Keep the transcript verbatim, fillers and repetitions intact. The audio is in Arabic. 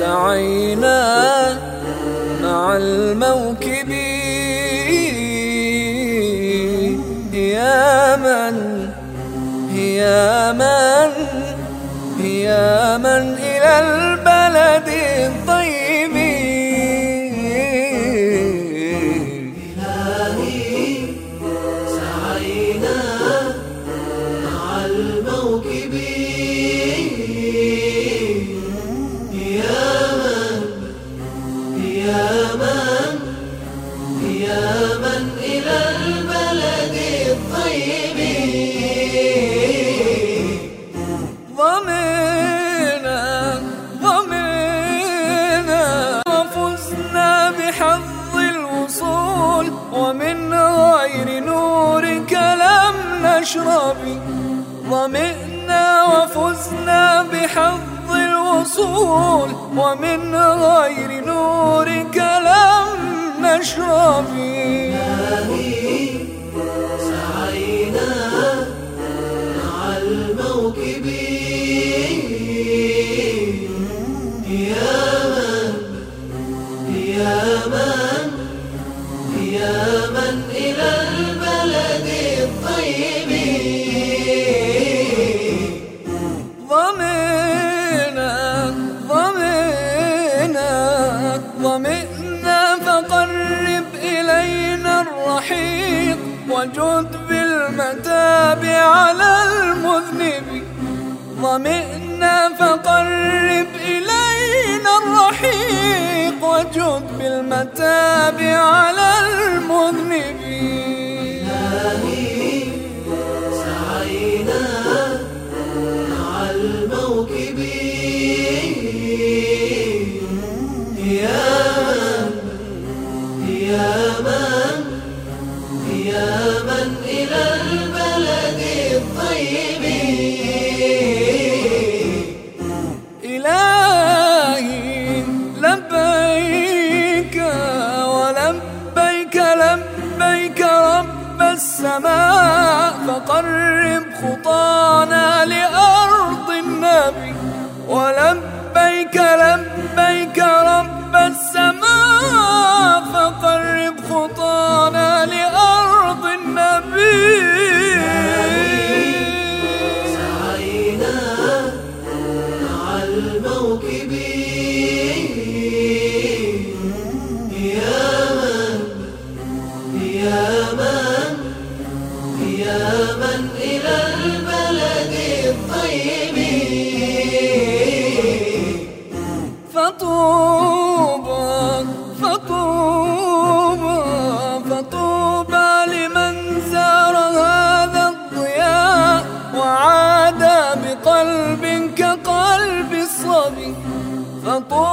سعينا مع الموكب يا من يا من يا من إلى البلد الطيب. إلهي سعينا مع الموكب يا من يا من يا من إلى البلد الطيب. ضمنا ضمنا وفزنا بحظ الوصول ومن غير نورك لم نشرب. ضمنا وفزنا بحظ الوصول ومن غير نورك لم نشرب. إلهي سعينا مع الموكب يا من يا من يا من إلى البلد الطيب. ضمنا ضمنا ضمنا فقرب إلينا الرحيق وجد بالمتاب على المذنب. ضمنا فقرب إلينا الرحيق وجد بالمتاب على المذنب. إلهي سعينا مع الموكب يا من يا من يا من إلى البلد الطيب. إلهي لبيك ولبيك لبيك رب السماء فقرب خطانا لأرض النبي. ولبيك لبيك رب السماء فقرب خطانا لأرض النبي. سعينا مع الموكب يا من يا من يا من إلى البلد الطيب. فطوبى فطوبى فطوبى لمن زار هذا الضياء وعاد بقلب كقلب الصبي. فطوبى